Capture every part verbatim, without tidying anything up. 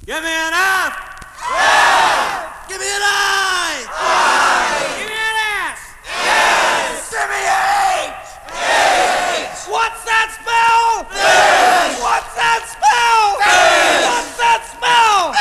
Give me an F. F. Give me an I. I. Give me an S. S. Give me an H. H. What's that spell? Fish. What's that spell? Fish. What's that spell?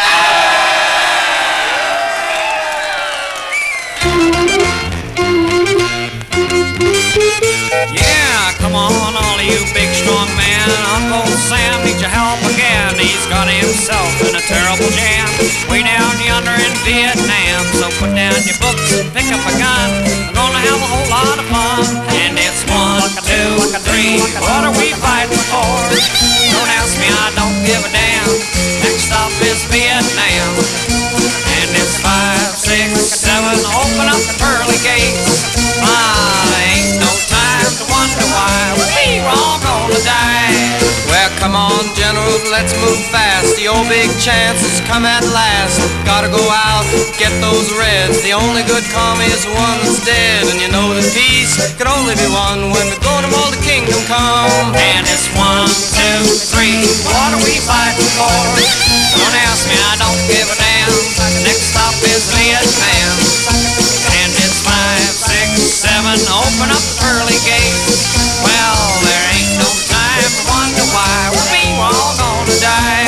Yeah, come on, all of you big strong men. Uncle Sam needs your help again. He's got himself in a terrible jam way down yonder in Vietnam. So put down your books and pick up a gun. We're gonna have a whole lot of fun. And it's one, two, three. What are we fighting for? Don't ask me, I don't give a damn. Next stop is Vietnam. And it's five, six, seven. Open up the pearly gates. Ah, ain't no time to wonder why we're all gonna die. Well, come on, General, let's move fast. The old big chance has come at last. Gotta go out, get those reds. The only good commie is the one that's dead. And you know that peace can only be won when we're going to all the kingdom come. And it's one, two, three. What are we fighting for? Don't ask me, I don't give a damn. Next stop is Vietnam. And it's five, six, seven. Open up the pearly gates. Well, there ain't no time to wonder why we're all gonna die.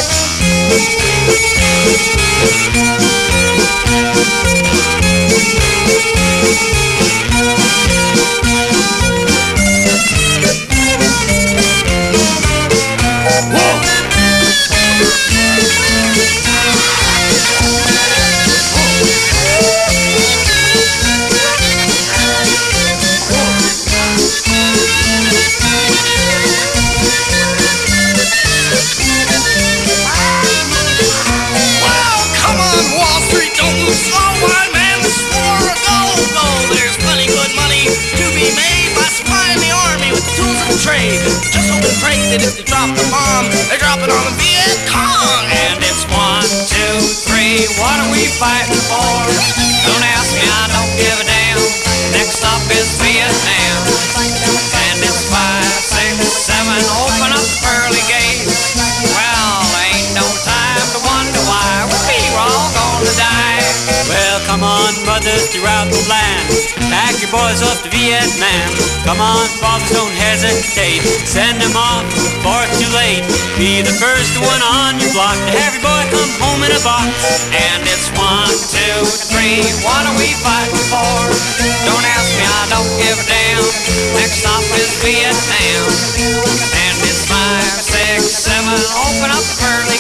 Trade. Just hope and pray that if they drop the bomb, they drop it on the Viet Cong. And it's one, two, three. What are we fighting for? Don't ask me, I don't give a damn. Next stop is Vietnam. And it's five, six, seven. Open up the pearly gates. Well, ain't no time to wonder why we're all gonna die. Well, come on, brothers throughout the land. Pack your boys off to Vietnam. Come on, fathers, don't hesitate. Send them off before it's too late. Be the first one on your block to have your boy come home in a box. And it's one, two, three. What are we fighting for? Don't ask me, I don't give a damn. Next stop is Vietnam. And it's five, six, seven. Open up the pearly